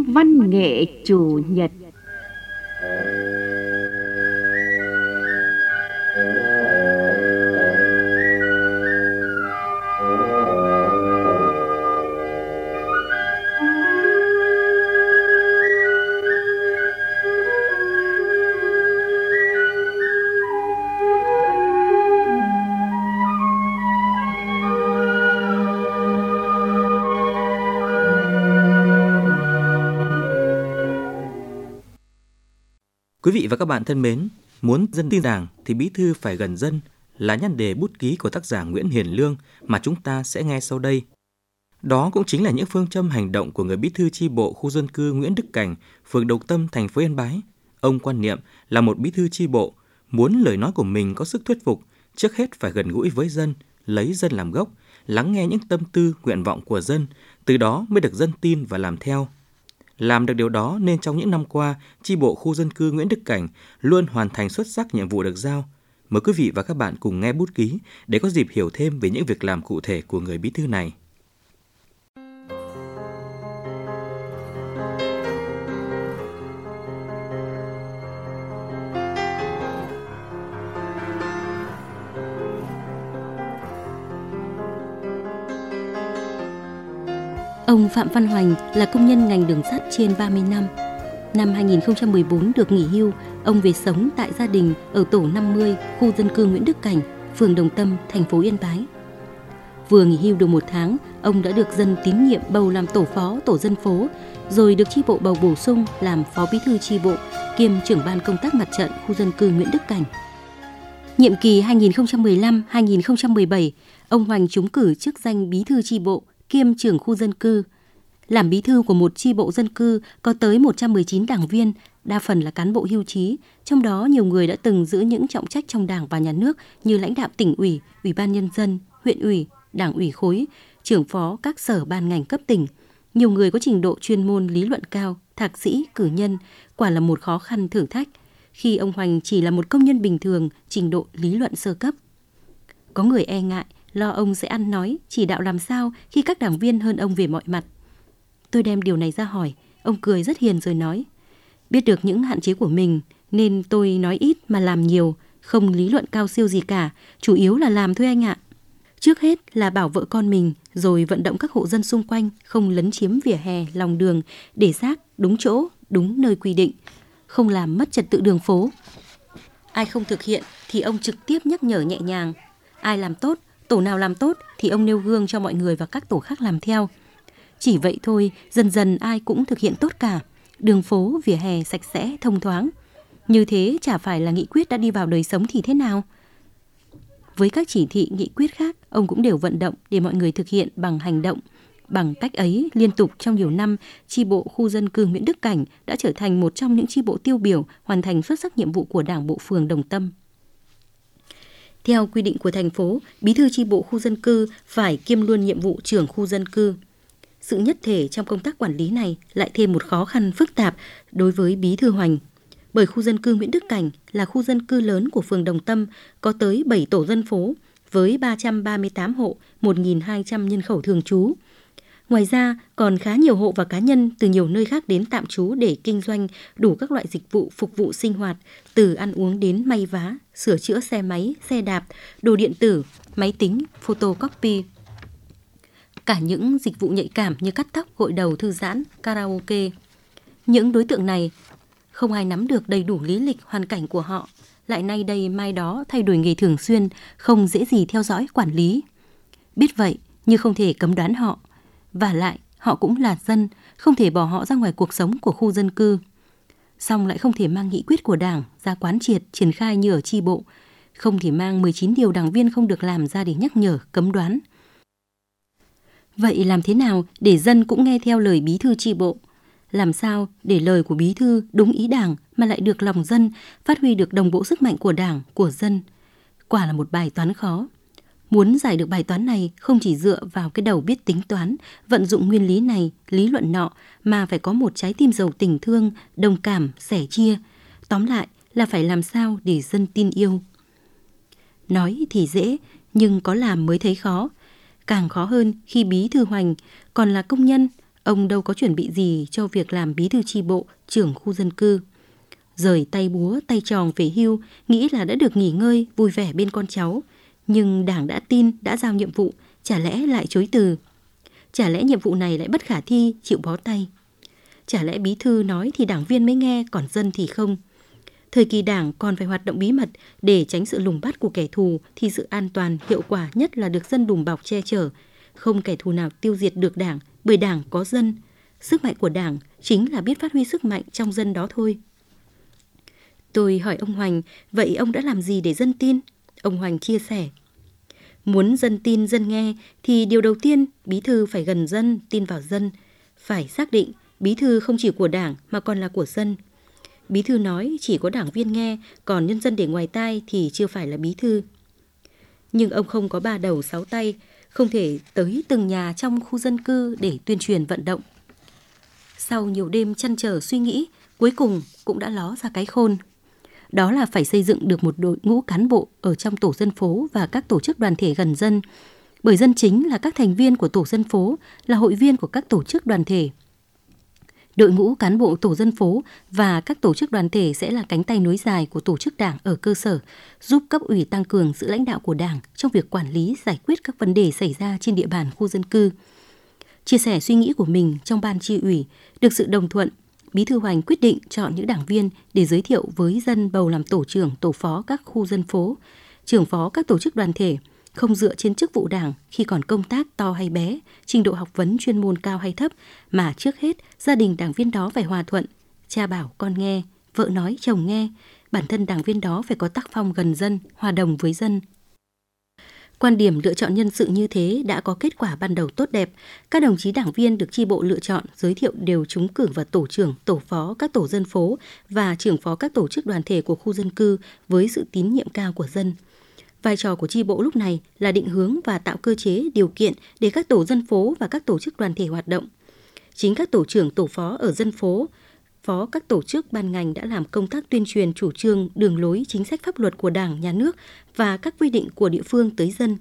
văn nghệ chủ nhật. Quý vị và các bạn thân mến, muốn dân tin Đảng thì bí thư phải gần dân là nhan đề bút ký của tác giả Nguyễn Hiền Lương mà chúng ta sẽ nghe sau đây. Đó cũng chính là những phương châm hành động của người bí thư chi bộ khu dân cư Nguyễn Đức Cảnh, phường Đồng Tâm, thành phố Yên Bái. Ông quan niệm là một bí thư chi bộ, muốn lời nói của mình có sức thuyết phục, trước hết phải gần gũi với dân, lấy dân làm gốc, lắng nghe những tâm tư, nguyện vọng của dân, từ đó mới được dân tin và làm theo. Làm được điều đó nên trong những năm qua, chi bộ khu dân cư Nguyễn Đức Cảnh luôn hoàn thành xuất sắc nhiệm vụ được giao. Mời quý vị và các bạn cùng nghe bút ký để có dịp hiểu thêm về những việc làm cụ thể của người bí thư này. Ông Phạm Văn Hoành là công nhân ngành đường sắt trên 30 năm. Năm 2014 được nghỉ hưu, ông về sống tại gia đình ở tổ 50, khu dân cư Nguyễn Đức Cảnh, phường Đồng Tâm, thành phố Yên Bái. Vừa nghỉ hưu được 1 tháng, ông đã được dân tín nhiệm bầu làm tổ phó tổ dân phố, rồi được chi bộ bầu bổ sung làm phó bí thư chi bộ, kiêm trưởng ban công tác mặt trận khu dân cư Nguyễn Đức Cảnh. Nhiệm kỳ 2015-2017, ông Hoành trúng cử chức danh bí thư chi bộ, kiêm trưởng khu dân cư. Làm bí thư của một chi bộ dân cư có tới 119 đảng viên, đa phần là cán bộ hưu trí, trong đó nhiều người đã từng giữ những trọng trách trong Đảng và Nhà nước như lãnh đạo tỉnh ủy, ủy ban nhân dân, huyện ủy, đảng ủy khối, trưởng phó các sở ban ngành cấp tỉnh. Nhiều người có trình độ chuyên môn lý luận cao, thạc sĩ, cử nhân, quả là một khó khăn thử thách, khi ông Hoành chỉ là một công nhân bình thường, trình độ lý luận sơ cấp. Có người e ngại, lo ông sẽ ăn nói, chỉ đạo làm sao khi các đảng viên hơn ông về mọi mặt. Tôi đem điều này ra hỏi, ông cười rất hiền rồi nói: biết được những hạn chế của mình nên tôi nói ít mà làm nhiều, không lý luận cao siêu gì cả, chủ yếu là làm thôi anh ạ. Trước hết là bảo vợ con mình, rồi vận động các hộ dân xung quanh không lấn chiếm vỉa hè, lòng đường, để rác đúng chỗ, đúng nơi quy định, không làm mất trật tự đường phố. Ai không thực hiện thì ông trực tiếp nhắc nhở nhẹ nhàng. Ai làm tốt, tổ nào làm tốt thì ông nêu gương cho mọi người và các tổ khác làm theo. Chỉ vậy thôi, dần dần ai cũng thực hiện tốt cả. Đường phố, vỉa hè sạch sẽ, thông thoáng. Như thế chả phải là nghị quyết đã đi vào đời sống thì thế nào? Với các chỉ thị, nghị quyết khác, ông cũng đều vận động để mọi người thực hiện bằng hành động. Bằng cách ấy, liên tục trong nhiều năm, chi bộ khu dân cư Nguyễn Đức Cảnh đã trở thành một trong những chi bộ tiêu biểu hoàn thành xuất sắc nhiệm vụ của Đảng bộ phường Đồng Tâm. Theo quy định của thành phố, bí thư chi bộ khu dân cư phải kiêm luôn nhiệm vụ trưởng khu dân cư. Sự nhất thể trong công tác quản lý này lại thêm một khó khăn phức tạp đối với bí thư Hoành. Bởi khu dân cư Nguyễn Đức Cảnh là khu dân cư lớn của phường Đồng Tâm, có tới 7 tổ dân phố với 338 hộ, 1.200 nhân khẩu thường trú. Ngoài ra, còn khá nhiều hộ và cá nhân từ nhiều nơi khác đến tạm trú để kinh doanh đủ các loại dịch vụ phục vụ sinh hoạt, từ ăn uống đến may vá, sửa chữa xe máy, xe đạp, đồ điện tử, máy tính, photocopy. Cả những dịch vụ nhạy cảm như cắt tóc, gội đầu, thư giãn, karaoke. Những đối tượng này không ai nắm được đầy đủ lý lịch hoàn cảnh của họ, lại nay đây mai đó thay đổi nghề thường xuyên, không dễ gì theo dõi quản lý. Biết vậy nhưng không thể cấm đoán họ. Vả lại, họ cũng là dân, không thể bỏ họ ra ngoài cuộc sống của khu dân cư. Song lại không thể mang nghị quyết của Đảng ra quán triệt, triển khai như ở chi bộ, không thể mang 19 điều đảng viên không được làm ra để nhắc nhở, cấm đoán. Vậy làm thế nào để dân cũng nghe theo lời bí thư chi bộ? Làm sao để lời của bí thư đúng ý Đảng mà lại được lòng dân, phát huy được đồng bộ sức mạnh của Đảng, của dân? Quả là một bài toán khó. Muốn giải được bài toán này không chỉ dựa vào cái đầu biết tính toán, vận dụng nguyên lý này, lý luận nọ, mà phải có một trái tim giàu tình thương, đồng cảm, sẻ chia. Tóm lại là phải làm sao để dân tin yêu. Nói thì dễ, nhưng có làm mới thấy khó. Càng khó hơn khi bí thư Hoành còn là công nhân, ông đâu có chuẩn bị gì cho việc làm bí thư chi bộ, trưởng khu dân cư. Rời tay búa, tay tròn về hưu, nghĩ là đã được nghỉ ngơi, vui vẻ bên con cháu. Nhưng Đảng đã tin, đã giao nhiệm vụ, chả lẽ lại chối từ? Chả lẽ nhiệm vụ này lại bất khả thi, chịu bó tay? Chả lẽ bí thư nói thì đảng viên mới nghe, còn dân thì không? Thời kỳ Đảng còn phải hoạt động bí mật để tránh sự lùng bắt của kẻ thù thì sự an toàn, hiệu quả nhất là được dân đùm bọc che chở. Không kẻ thù nào tiêu diệt được Đảng, bởi Đảng có dân. Sức mạnh của Đảng chính là biết phát huy sức mạnh trong dân đó thôi. Tôi hỏi ông Hoành, vậy ông đã làm gì để dân tin? Ông Hoành chia sẻ. Muốn dân tin, dân nghe thì điều đầu tiên bí thư phải gần dân, tin vào dân. Phải xác định bí thư không chỉ của Đảng mà còn là của dân. Bí thư nói chỉ có đảng viên nghe, còn nhân dân để ngoài tai thì chưa phải là bí thư. Nhưng ông không có 3 đầu 6 tay, không thể tới từng nhà trong khu dân cư để tuyên truyền vận động. Sau nhiều đêm trăn trở suy nghĩ, cuối cùng cũng đã ló ra cái khôn. Đó là phải xây dựng được một đội ngũ cán bộ ở trong tổ dân phố và các tổ chức đoàn thể gần dân. Bởi dân chính là các thành viên của tổ dân phố, là hội viên của các tổ chức đoàn thể. Đội ngũ cán bộ tổ dân phố và các tổ chức đoàn thể sẽ là cánh tay nối dài của tổ chức Đảng ở cơ sở, giúp cấp ủy tăng cường sự lãnh đạo của Đảng trong việc quản lý, giải quyết các vấn đề xảy ra trên địa bàn khu dân cư. Chia sẻ suy nghĩ của mình trong ban chi ủy, được sự đồng thuận, Bí thư Hoành quyết định chọn những đảng viên để giới thiệu với dân bầu làm tổ trưởng, tổ phó các khu dân phố, trưởng phó các tổ chức đoàn thể, không dựa trên chức vụ Đảng khi còn công tác to hay bé, trình độ học vấn chuyên môn cao hay thấp, mà trước hết gia đình đảng viên đó phải hòa thuận, cha bảo con nghe, vợ nói chồng nghe, bản thân đảng viên đó phải có tác phong gần dân, hòa đồng với dân. Quan điểm lựa chọn nhân sự như thế đã có kết quả ban đầu tốt đẹp. Các đồng chí đảng viên được chi bộ lựa chọn, giới thiệu đều trúng cử vào tổ trưởng, tổ phó các tổ dân phố và trưởng phó các tổ chức đoàn thể của khu dân cư với sự tín nhiệm cao của dân. Vai trò của chi bộ lúc này là định hướng và tạo cơ chế, điều kiện để các tổ dân phố và các tổ chức đoàn thể hoạt động. Chính các tổ trưởng, tổ phó ở dân phố, phó các tổ chức ban ngành đã làm công tác tuyên truyền chủ trương, đường lối, chính sách pháp luật của Đảng, Nhà nước và các quy định của địa phương tới dân.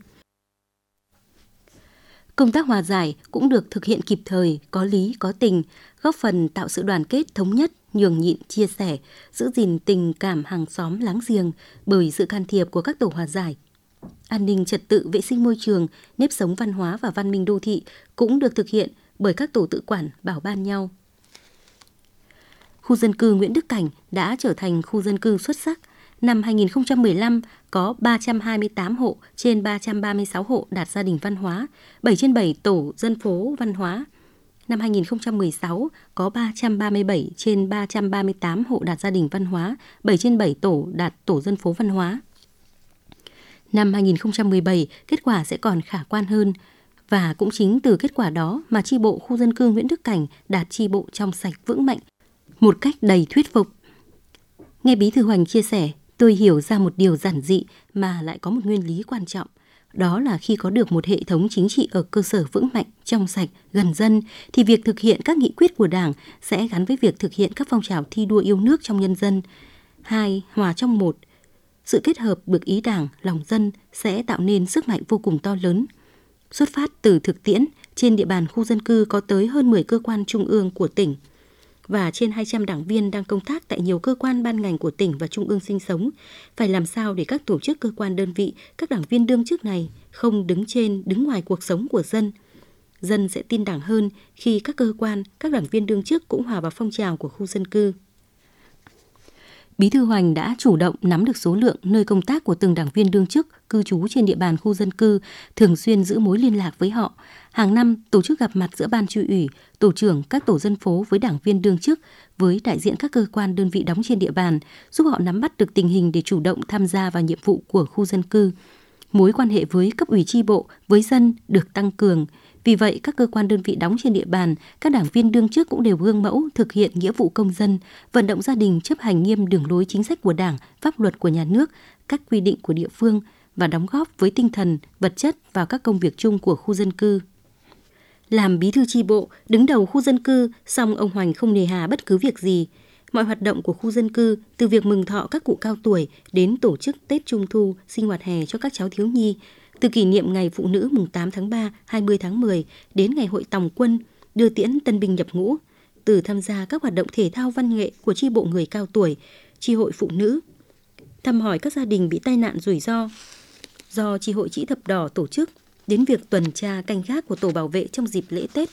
Công tác hòa giải cũng được thực hiện kịp thời, có lý, có tình, góp phần tạo sự đoàn kết, thống nhất, nhường nhịn, chia sẻ, giữ gìn tình cảm hàng xóm láng giềng bởi sự can thiệp của các tổ hòa giải. An ninh trật tự, vệ sinh môi trường, nếp sống văn hóa và văn minh đô thị cũng được thực hiện bởi các tổ tự quản bảo ban nhau. Khu dân cư Nguyễn Đức Cảnh đã trở thành khu dân cư xuất sắc. Năm 2015 có 328 hộ trên 336 hộ đạt gia đình văn hóa, 7 trên 7 tổ dân phố văn hóa. Năm 2016 có 337 trên 338 hộ đạt gia đình văn hóa, 7 trên 7 tổ đạt tổ dân phố văn hóa. Năm 2017 kết quả sẽ còn khả quan hơn. Và cũng chính từ kết quả đó mà chi bộ khu dân cư Nguyễn Đức Cảnh đạt chi bộ trong sạch vững mạnh, một cách đầy thuyết phục. Nghe Bí thư Hoành chia sẻ, tôi hiểu ra một điều giản dị mà lại có một nguyên lý quan trọng. Đó là khi có được một hệ thống chính trị ở cơ sở vững mạnh, trong sạch, gần dân, thì việc thực hiện các nghị quyết của Đảng sẽ gắn với việc thực hiện các phong trào thi đua yêu nước trong nhân dân. 2. Hòa trong một. Sự kết hợp được ý Đảng, lòng dân sẽ tạo nên sức mạnh vô cùng to lớn. Xuất phát từ thực tiễn, trên địa bàn khu dân cư có tới hơn 10 cơ quan trung ương của tỉnh và trên 200 đảng viên đang công tác tại nhiều cơ quan ban ngành của tỉnh và trung ương sinh sống. Phải làm sao để các tổ chức, cơ quan, đơn vị, các đảng viên đương chức này không đứng trên, đứng ngoài cuộc sống của dân. Dân sẽ tin Đảng hơn khi các cơ quan, các đảng viên đương chức cũng hòa vào phong trào của khu dân cư. Bí thư Hoành đã chủ động nắm được số lượng, nơi công tác của từng đảng viên đương chức cư trú trên địa bàn khu dân cư, thường xuyên giữ mối liên lạc với họ. Hàng năm tổ chức gặp mặt giữa ban chi ủy, tổ trưởng các tổ dân phố với đảng viên đương chức, với đại diện các cơ quan đơn vị đóng trên địa bàn, giúp họ nắm bắt được tình hình để chủ động tham gia vào nhiệm vụ của khu dân cư. Mối quan hệ với cấp ủy chi bộ, với dân được tăng cường. Vì vậy, các cơ quan đơn vị đóng trên địa bàn, các đảng viên đương chức cũng đều gương mẫu thực hiện nghĩa vụ công dân, vận động gia đình chấp hành nghiêm đường lối chính sách của Đảng, pháp luật của nhà nước, các quy định của địa phương và đóng góp với tinh thần, vật chất vào các công việc chung của khu dân cư. Làm bí thư chi bộ, đứng đầu khu dân cư, song ông Hoành không nề hà bất cứ việc gì. Mọi hoạt động của khu dân cư, từ việc mừng thọ các cụ cao tuổi đến tổ chức Tết Trung Thu, sinh hoạt hè cho các cháu thiếu nhi, từ kỷ niệm Ngày Phụ nữ mùng 8 tháng 3, 20 tháng 10 đến Ngày Hội Tòng Quân, đưa tiễn tân binh nhập ngũ, từ tham gia các hoạt động thể thao văn nghệ của chi bộ người cao tuổi, chi hội phụ nữ, thăm hỏi các gia đình bị tai nạn rủi ro do chi hội Chữ Thập Đỏ tổ chức, đến việc tuần tra canh gác của tổ bảo vệ trong dịp lễ Tết.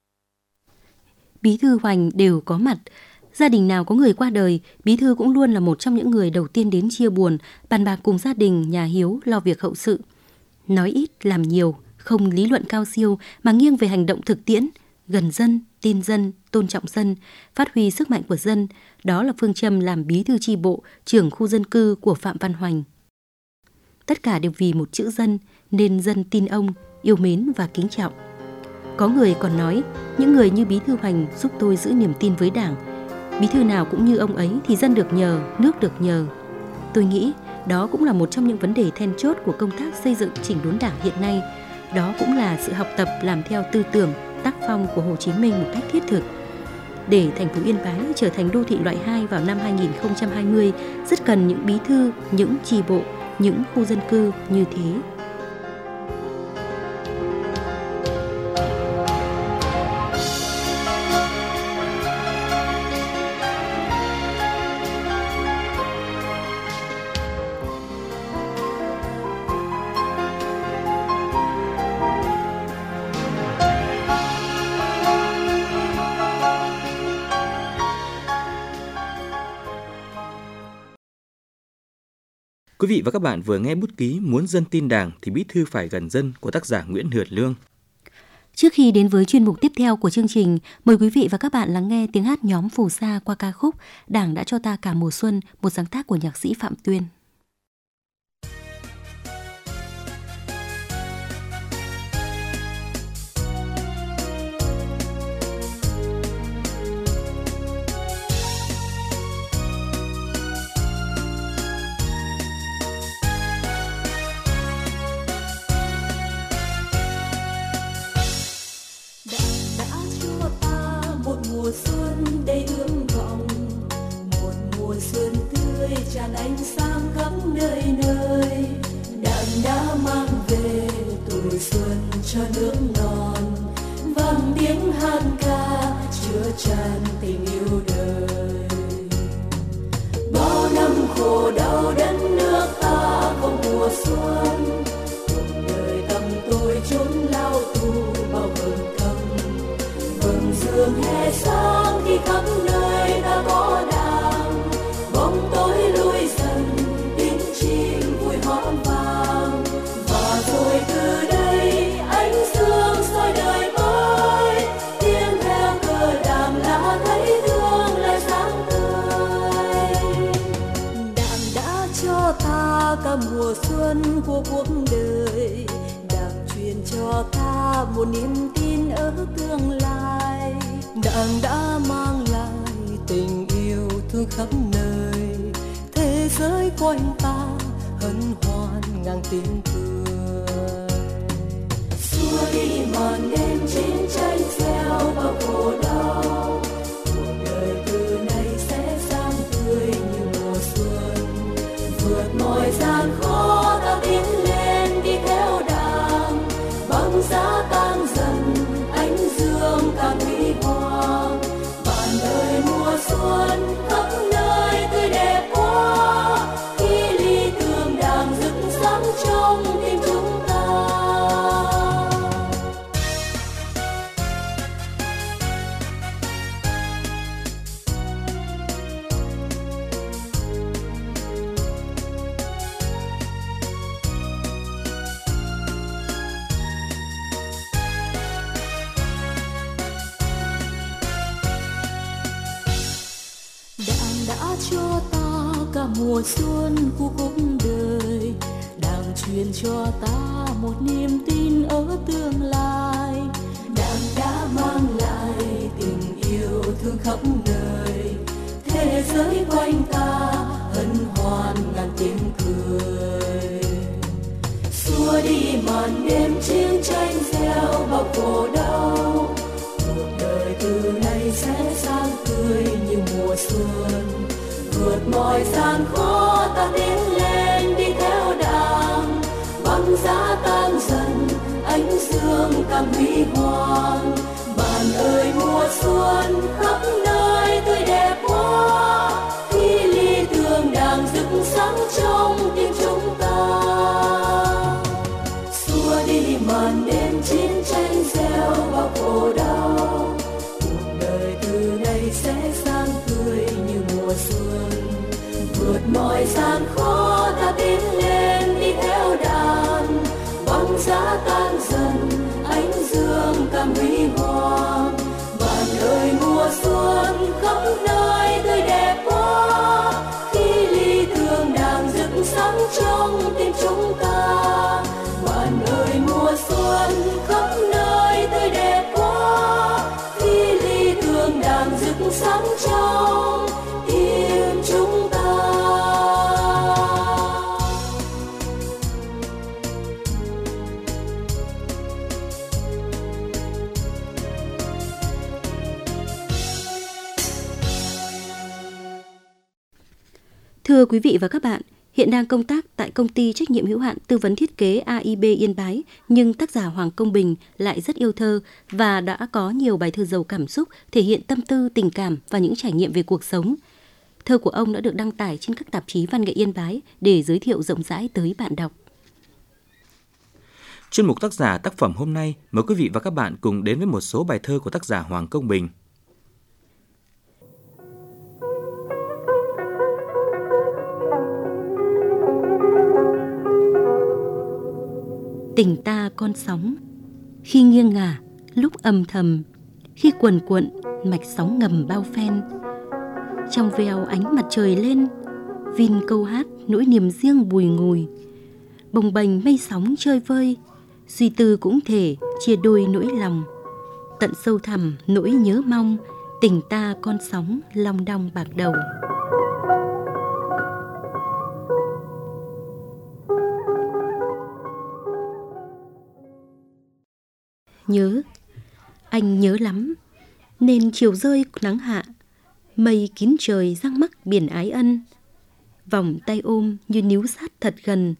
Bí thư Hoành đều có mặt. Gia đình nào có người qua đời, bí thư cũng luôn là một trong những người đầu tiên đến chia buồn, bàn bạc cùng gia đình nhà hiếu lo việc hậu sự. Nói ít làm nhiều, không lý luận cao siêu mà nghiêng về hành động thực tiễn, gần dân, tin dân, tôn trọng dân, phát huy sức mạnh của dân. Đó là phương châm làm bí thư chi bộ, trưởng khu dân cư của Phạm Văn Hoành. Tất cả đều vì một chữ dân, nên dân tin ông, yêu mến và kính trọng. Có người còn nói, những người như bí thư Hoành giúp tôi giữ niềm tin với Đảng. Bí thư nào cũng như ông ấy thì dân được nhờ, nước được nhờ. Tôi nghĩ đó cũng là một trong những vấn đề then chốt của công tác xây dựng chỉnh đốn Đảng hiện nay. Đó cũng là sự học tập làm theo tư tưởng, tác phong của Hồ Chí Minh một cách thiết thực. Để thành phố Yên Bái trở thành đô thị loại 2 vào năm 2020, rất cần những bí thư, những chi bộ, những khu dân cư như thế. Quý vị và các bạn vừa nghe bút ký Muốn dân tin Đảng thì bí thư phải gần dân của tác giả Nguyễn Hiển Lương. Trước khi đến với chuyên mục tiếp theo của chương trình, mời quý vị và các bạn lắng nghe tiếng hát nhóm Phù Sa qua ca khúc Đảng đã cho ta cả mùa xuân, một sáng tác của nhạc sĩ Phạm Tuyên. Mùa xuân đầy ươm vọng, một mùa xuân tươi tràn ánh sáng khắp nơi nơi. Đảng đã mang về tuổi xuân cho nước non, vang tiếng hát ca chứa chan tình yêu đời. Bao năm khổ đau đất nước ta có mùa xuân, cuộc đời tâm tôi chốn lao tù bao vầng thâm. Vầng dương hè sáng khi khắp nơi ta có Đảng, bóng tối lui dần tiếng chim vui hót vang. Và rồi từ đây ánh dương soi đời mới, tiếng theo cờ Đảng lá thấy thương lại sáng tươi. Đảng đã cho ta cả mùa xuân của cuộc đời, Đảng truyền cho ta một niềm tin ở tương lai. Đảng đã mang lại tình yêu thương khắp nơi, thế giới quanh ta hân hoan ngang tiếng cười. Xua đi màn đêm chiến tranh gieo vào khổ đau, cuộc đời từ nay sẽ sáng tươi như mùa xuân. Vượt mọi gian khó ta tiến lên đi theo Đảng, băng giá tan dần ánh dương càng huy hoàng. Vạn đời mùa xuân khắp nơi tươi đẹp quá, khi lý tưởng Đảng rực sáng trong tim chúng ta. Đã cho ta cả mùa xuân của cuộc đời, Đảng truyền cho ta một niềm tin ở tương lai. Đảng đã mang lại tình yêu thương khắp nơi, thế giới quanh ta hân hoan ngàn tiếng cười. Xua đi màn đêm chiến tranh gieo bao khổ đau, cuộc đời từ nay sẽ sáng tươi như mùa xuân. Vượt mọi gian khó ta tiến lên đi theo Đảng, băng giá tan dần ánh dương càng huy hoàng. Bàn ơi mùa xuân khắp nơi tươi đẹp quá, khi lý tưởng đang rực sáng trong tim chúng ta. Xua đi màn đêm chiến tranh gieo bao khổ đau, cuộc đời từ nay sẽ sang tươi như mùa xuân. Vượt mọi gian khó ta tiến lên đi theo đàn, băng giá tan dần ánh dương cam huy hoàng. Bạn ơi mùa xuân khắp nơi tươi đẹp quá, khi lý tưởng đang rực sáng trong tim chúng ta. Bạn ơi mùa xuân khắp nơi tươi đẹp quá, khi lý tưởng đang rực sáng trong tim chúng ta. Thưa quý vị và các bạn, hiện đang công tác tại công ty trách nhiệm hữu hạn tư vấn thiết kế AIB Yên Bái, nhưng tác giả Hoàng Công Bình lại rất yêu thơ và đã có nhiều bài thơ giàu cảm xúc, thể hiện tâm tư, tình cảm và những trải nghiệm về cuộc sống. Thơ của ông đã được đăng tải trên các tạp chí văn nghệ Yên Bái để giới thiệu rộng rãi tới bạn đọc. Chuyên mục tác giả tác phẩm hôm nay, mời quý vị và các bạn cùng đến với một số bài thơ của tác giả Hoàng Công Bình. Tình ta con sóng, khi nghiêng ngả, lúc âm thầm, khi quần quận, mạch sóng ngầm bao phen. Trong veo ánh mặt trời lên, vin câu hát nỗi niềm riêng bùi ngùi. Bồng bềnh mây sóng chơi vơi, suy tư cũng thể chia đôi nỗi lòng. Tận sâu thẳm nỗi nhớ mong, tình ta con sóng long đong bạc đầu. Nhớ, anh nhớ lắm, nên chiều rơi nắng hạ, mây kín trời răng mắc biển ái ân. Vòng tay ôm như níu sát thật gần,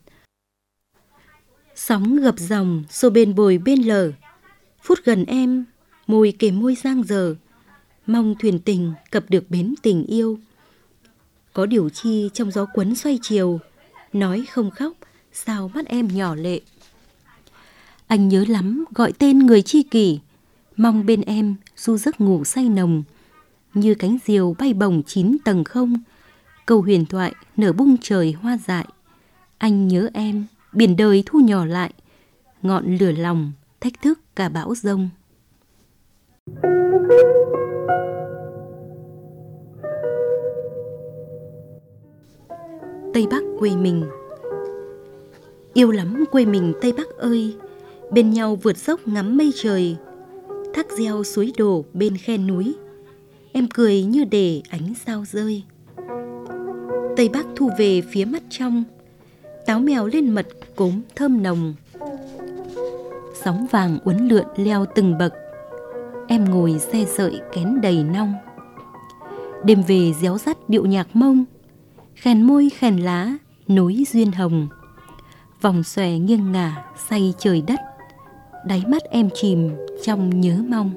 sóng gập dòng xô bên bồi bên lở. Phút gần em, môi kề môi giang dở, mong thuyền tình cập được bến tình yêu. Có điều chi trong gió cuốn xoay chiều, nói không khóc, sao mắt em nhỏ lệ. Anh nhớ lắm gọi tên người tri kỷ, mong bên em du giấc ngủ say nồng. Như cánh diều bay bổng 9 tầng không, câu huyền thoại nở bung trời hoa dại. Anh nhớ em, biển đời thu nhỏ lại, ngọn lửa lòng thách thức cả bão giông. Tây Bắc quê mình, yêu lắm quê mình Tây Bắc ơi. Bên nhau vượt dốc ngắm mây trời, thác reo suối đổ bên khe núi. Em cười như để ánh sao rơi. Tây Bắc thu về phía mắt trong, táo mèo lên mật cốm thơm nồng. Sóng vàng uốn lượn leo từng bậc, em ngồi xe sợi kén đầy nong. Đêm về réo rắt điệu nhạc Mông, khèn môi khèn lá nối duyên hồng. Vòng xòe nghiêng ngả say trời đất, đáy mắt em chìm trong nhớ mong.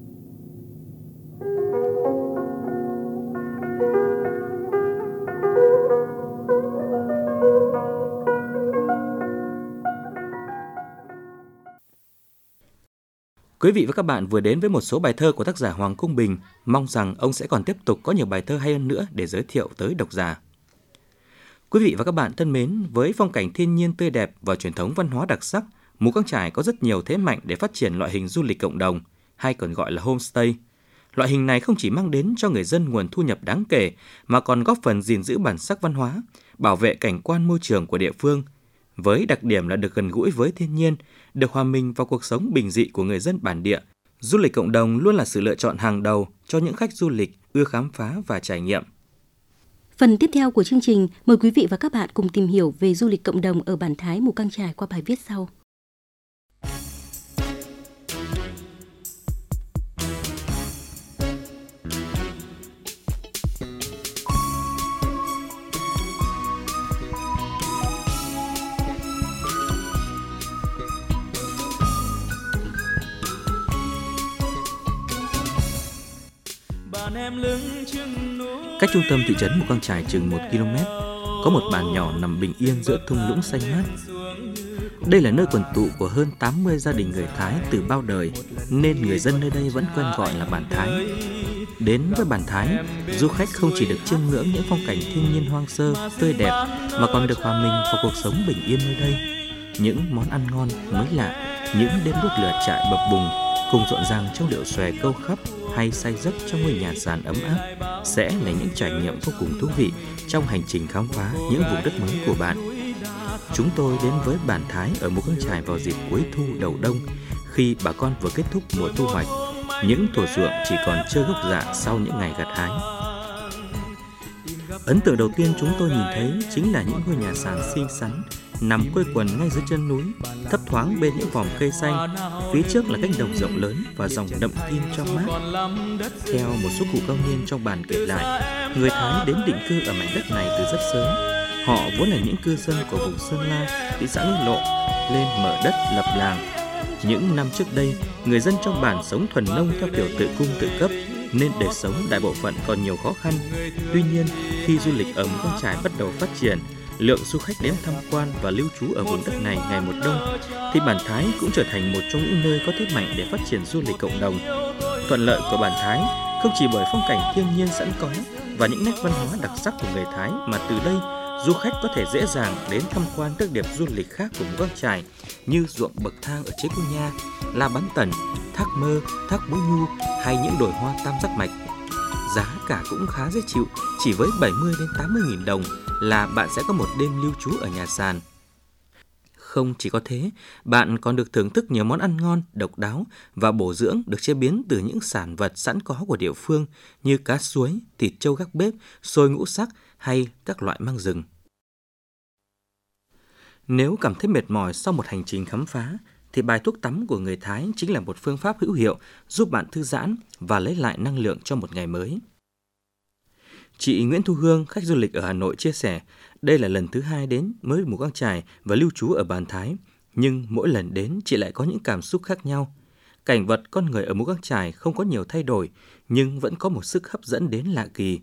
Quý vị và các bạn vừa đến với một số bài thơ của tác giả Hoàng Công Bình. Mong rằng ông sẽ còn tiếp tục có nhiều bài thơ hay hơn nữa để giới thiệu tới độc giả. Quý vị và các bạn thân mến, với phong cảnh thiên nhiên tươi đẹp và truyền thống văn hóa đặc sắc, Mù Căng Chải có rất nhiều thế mạnh để phát triển loại hình du lịch cộng đồng, hay còn gọi là homestay. Loại hình này không chỉ mang đến cho người dân nguồn thu nhập đáng kể, mà còn góp phần gìn giữ bản sắc văn hóa, bảo vệ cảnh quan môi trường của địa phương. Với đặc điểm là được gần gũi với thiên nhiên, được hòa mình vào cuộc sống bình dị của người dân bản địa, du lịch cộng đồng luôn là sự lựa chọn hàng đầu cho những khách du lịch ưa khám phá và trải nghiệm. Phần tiếp theo của chương trình, mời quý vị và các bạn cùng tìm hiểu về du lịch cộng đồng ở bản Thái Mù Căng Chải qua bài viết sau. Cách trung tâm thị trấn Mù Căng Chải chừng 1 km, có một bản nhỏ nằm bình yên giữa thung lũng xanh mát. Đây là nơi quần tụ của hơn 80 gia đình người Thái từ bao đời, nên người dân nơi đây vẫn quen gọi là bản Thái. Đến với bản Thái, du khách không chỉ được chiêm ngưỡng những phong cảnh thiên nhiên hoang sơ, tươi đẹp, mà còn được hòa mình vào cuộc sống bình yên nơi đây. Những món ăn ngon, mới lạ, những đêm đốt lửa trại bập bùng, cùng rộn ràng trong điệu xòe câu khắp hay say giấc trong ngôi nhà sàn ấm áp sẽ là những trải nghiệm vô cùng thú vị trong hành trình khám phá những vùng đất mới của bạn. Chúng tôi đến với bản Thái ở Mù Căng Chải vào dịp cuối thu đầu đông, khi bà con vừa kết thúc mùa thu hoạch, những thổ ruộng chỉ còn trơ gốc rạ sau những ngày gặt hái. Ấn tượng đầu tiên chúng tôi nhìn thấy chính là những ngôi nhà sàn xinh xắn nằm quây quần ngay dưới chân núi, thấp thoáng bên những vòm cây xanh. Phía trước là cánh đồng rộng lớn và dòng đậm kim trong mát. Theo một số cụ cao niên trong bản kể lại, người Thái đến định cư ở mảnh đất này từ rất sớm. Họ vốn là những cư dân của vùng Sơn La, thị xã Nghi Lộ, lên mở đất lập làng. Những năm trước đây, người dân trong bản sống thuần nông theo kiểu tự cung tự cấp, nên đời sống đại bộ phận còn nhiều khó khăn. Tuy nhiên, khi du lịch ở Mù Căng Chải bắt đầu phát triển, lượng du khách đến tham quan và lưu trú ở vùng đất này ngày một đông, thì bản Thái cũng trở thành một trong những nơi có thế mạnh để phát triển du lịch cộng đồng. Thuận lợi của bản Thái không chỉ bởi phong cảnh thiên nhiên sẵn có và những nét văn hóa đặc sắc của người Thái, mà từ đây du khách có thể dễ dàng đến tham quan các điểm du lịch khác của Mù Căng Chải như ruộng bậc thang ở Chế Cú Nha, La Bán Tẩn, Thác Mơ, Thác Bố Nhu hay những đồi hoa tam giác mạch. Giá cả cũng khá dễ chịu, chỉ với 70 đến 80.000 đồng là bạn sẽ có một đêm lưu trú ở nhà sàn. Không chỉ có thế, bạn còn được thưởng thức nhiều món ăn ngon, độc đáo và bổ dưỡng được chế biến từ những sản vật sẵn có của địa phương như cá suối, thịt trâu gác bếp, xôi ngũ sắc hay các loại măng rừng. Nếu cảm thấy mệt mỏi sau một hành trình khám phá, thì bài thuốc tắm của người Thái chính là một phương pháp hữu hiệu giúp bạn thư giãn và lấy lại năng lượng cho một ngày mới. Chị Nguyễn Thu Hương, khách du lịch ở Hà Nội chia sẻ, đây là lần thứ 2 đến với Mù Căng Chải và lưu trú ở bản Thái, nhưng mỗi lần đến chị lại có những cảm xúc khác nhau. Cảnh vật con người ở Mù Căng Chải không có nhiều thay đổi, nhưng vẫn có một sức hấp dẫn đến lạ kỳ.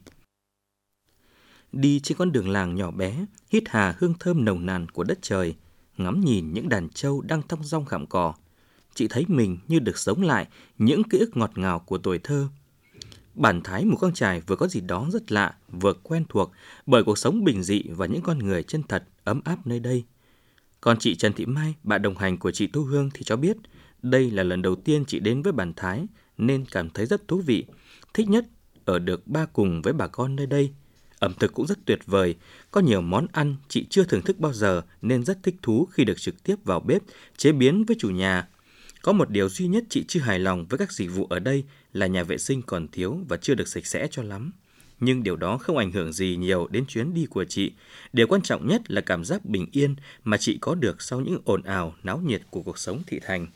Đi trên con đường làng nhỏ bé, hít hà hương thơm nồng nàn của đất trời, ngắm nhìn những đàn trâu đang thong dong gặm cỏ, chị thấy mình như được sống lại những ký ức ngọt ngào của tuổi thơ. Bản Thái Mù Căng Chải vừa có gì đó rất lạ, vừa quen thuộc bởi cuộc sống bình dị và những con người chân thật, ấm áp nơi đây. Còn chị Trần Thị Mai, bạn đồng hành của chị Thu Hương thì cho biết, đây là lần đầu tiên chị đến với bản Thái nên cảm thấy rất thú vị. Thích nhất ở được ba cùng với bà con nơi đây. Ẩm thực cũng rất tuyệt vời, có nhiều món ăn chị chưa thưởng thức bao giờ nên rất thích thú khi được trực tiếp vào bếp chế biến với chủ nhà. Có một điều duy nhất chị chưa hài lòng với các dịch vụ ở đây là nhà vệ sinh còn thiếu và chưa được sạch sẽ cho lắm. Nhưng điều đó không ảnh hưởng gì nhiều đến chuyến đi của chị. Điều quan trọng nhất là cảm giác bình yên mà chị có được sau những ồn ào, náo nhiệt của cuộc sống thị thành.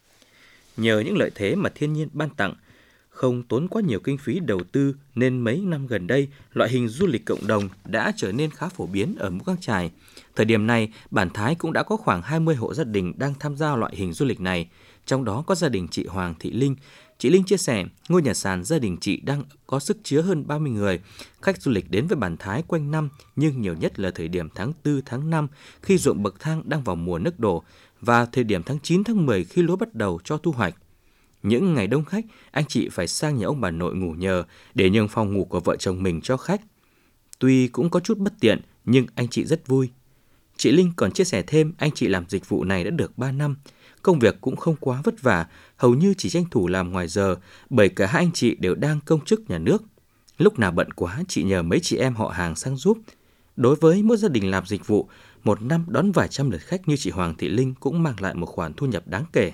Nhờ những lợi thế mà thiên nhiên ban tặng, không tốn quá nhiều kinh phí đầu tư nên mấy năm gần đây, loại hình du lịch cộng đồng đã trở nên khá phổ biến ở Mù Căng Chải. Thời điểm này, bản Thái cũng đã có khoảng 20 hộ gia đình đang tham gia loại hình du lịch này, trong đó có gia đình chị Hoàng Thị Linh. Chị Linh chia sẻ, ngôi nhà sàn gia đình chị đang có sức chứa hơn 30 người. Khách du lịch đến với bản Thái quanh năm, nhưng nhiều nhất là thời điểm tháng 4, tháng 5 khi ruộng bậc thang đang vào mùa nước đổ và thời điểm tháng 9, tháng 10 khi lúa bắt đầu cho thu hoạch. Những ngày đông khách, anh chị phải sang nhà ông bà nội ngủ nhờ để nhường phòng ngủ của vợ chồng mình cho khách. Tuy cũng có chút bất tiện, nhưng anh chị rất vui. Chị Linh còn chia sẻ thêm anh chị làm dịch vụ này đã được 3 năm. Công việc cũng không quá vất vả, hầu như chỉ tranh thủ làm ngoài giờ bởi cả hai anh chị đều đang công chức nhà nước. Lúc nào bận quá, chị nhờ mấy chị em họ hàng sang giúp. Đối với mỗi gia đình làm dịch vụ, một năm đón vài trăm lượt khách như chị Hoàng Thị Linh cũng mang lại một khoản thu nhập đáng kể.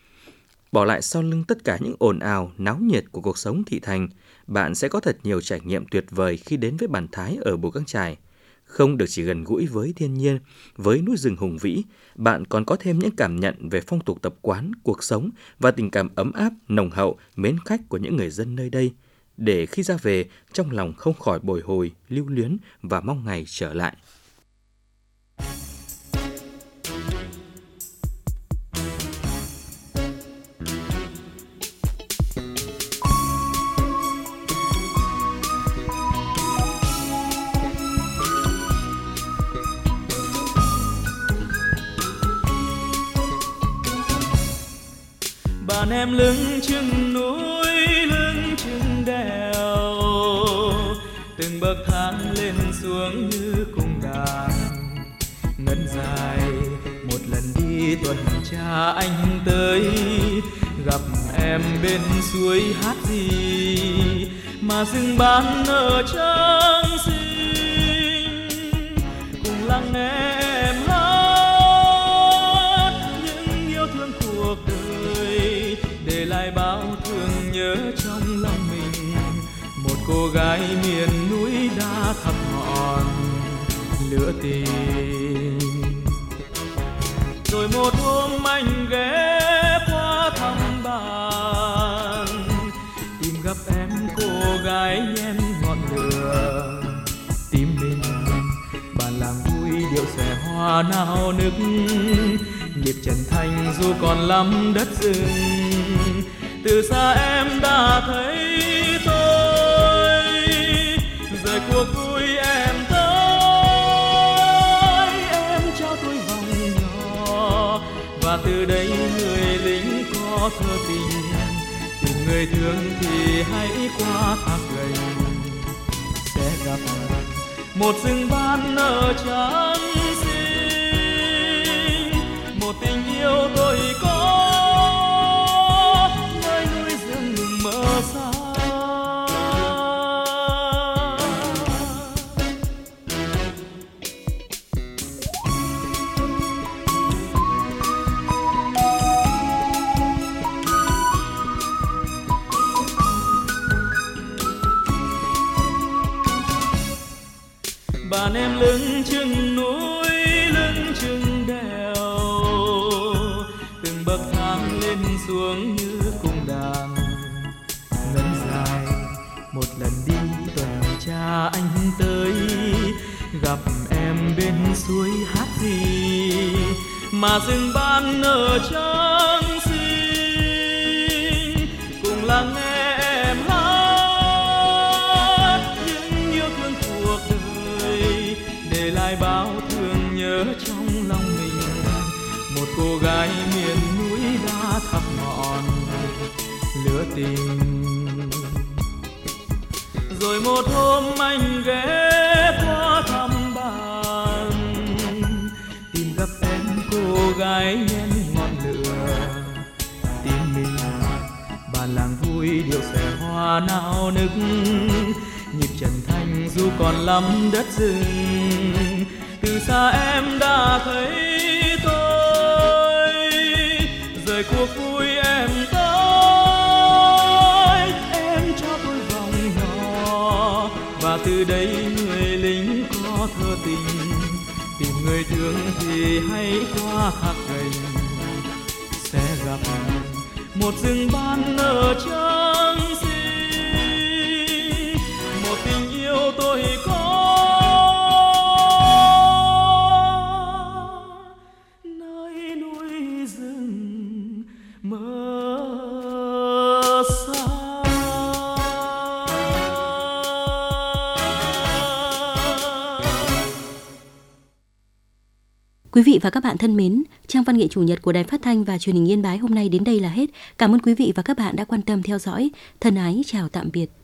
Bỏ lại sau lưng tất cả những ồn ào, náo nhiệt của cuộc sống thị thành, bạn sẽ có thật nhiều trải nghiệm tuyệt vời khi đến với bản Thái ở Mù Căng Chải. Không được chỉ gần gũi với thiên nhiên, với núi rừng hùng vĩ, bạn còn có thêm những cảm nhận về phong tục tập quán, cuộc sống và tình cảm ấm áp, nồng hậu, mến khách của những người dân nơi đây, để khi ra về, trong lòng không khỏi bồi hồi, lưu luyến và mong ngày trở lại. em lưng chừng núi lưng chừng đèo, từng bậc thang lên xuống như cung đàn. Ngân dài một lần đi tuần tra anh tới, gặp em bên suối hát gì mà rừng ban nở trắng xinh. Cùng lắng nghe em hát những yêu thương cuộc đời, để lại bao thương nhớ trong lòng mình. Một cô gái miền núi đã thắp ngọn lửa tình. Rồi một hôm anh ghé qua thăm bạn, tìm gặp em cô gái nhen ngọn lửa. Tim mình bàn làng vui điệu xòe hoa nao nức, nhịp trần thanh dù còn lắm đất rừng. Từ xa em đã thấy tôi, rời cuộc vui em tới, em trao tôi vòng nhỏ. Và từ đây người lính có thơ tình, tìm người thương thì hãy qua thác gành. Sẽ gặp một rừng ban nở trắng xinh, một tình yêu tôi có nơi núi rừng mơ xa. Bàn em lưng chừng núi lưng chừng đèo, từng bậc thang lên xuống như cung đàn. Ngân dài một lần đi tuần tra anh tới, gặp em bên suối hát gì mà rừng ban nở trắng xinh. Cùng lắng nghe em hát những yêu thương cuộc đời, để lại bao thương nhớ trong lòng mình. Một cô gái miền núi đã thắp ngọn lửa tình. Rồi một hôm anh ghé qua thăm bạn, tìm gặp em cô gái nhen ngọn lửa. Tim mình bàn làng vui điệu xòe hoa nao nức, nhịp trần thanh dù còn lắm đất rừng. Từ xa em đã thấy tôi, rời cuộc vui em tới, em cho tôi vòng nhỏ. Và từ đây người lính có thơ tình, tìm người thương thì hãy qua thác gành. Sẽ gặp một rừng ban nở trắng xinh, một tình yêu tôi có nơi núi rừng mơ xa. Quý vị và các bạn thân mến, trang văn nghệ chủ nhật của Đài Phát thanh và Truyền hình Yên Bái hôm nay đến đây là hết. Cảm ơn quý vị và các bạn đã quan tâm theo dõi. Thân ái chào tạm biệt.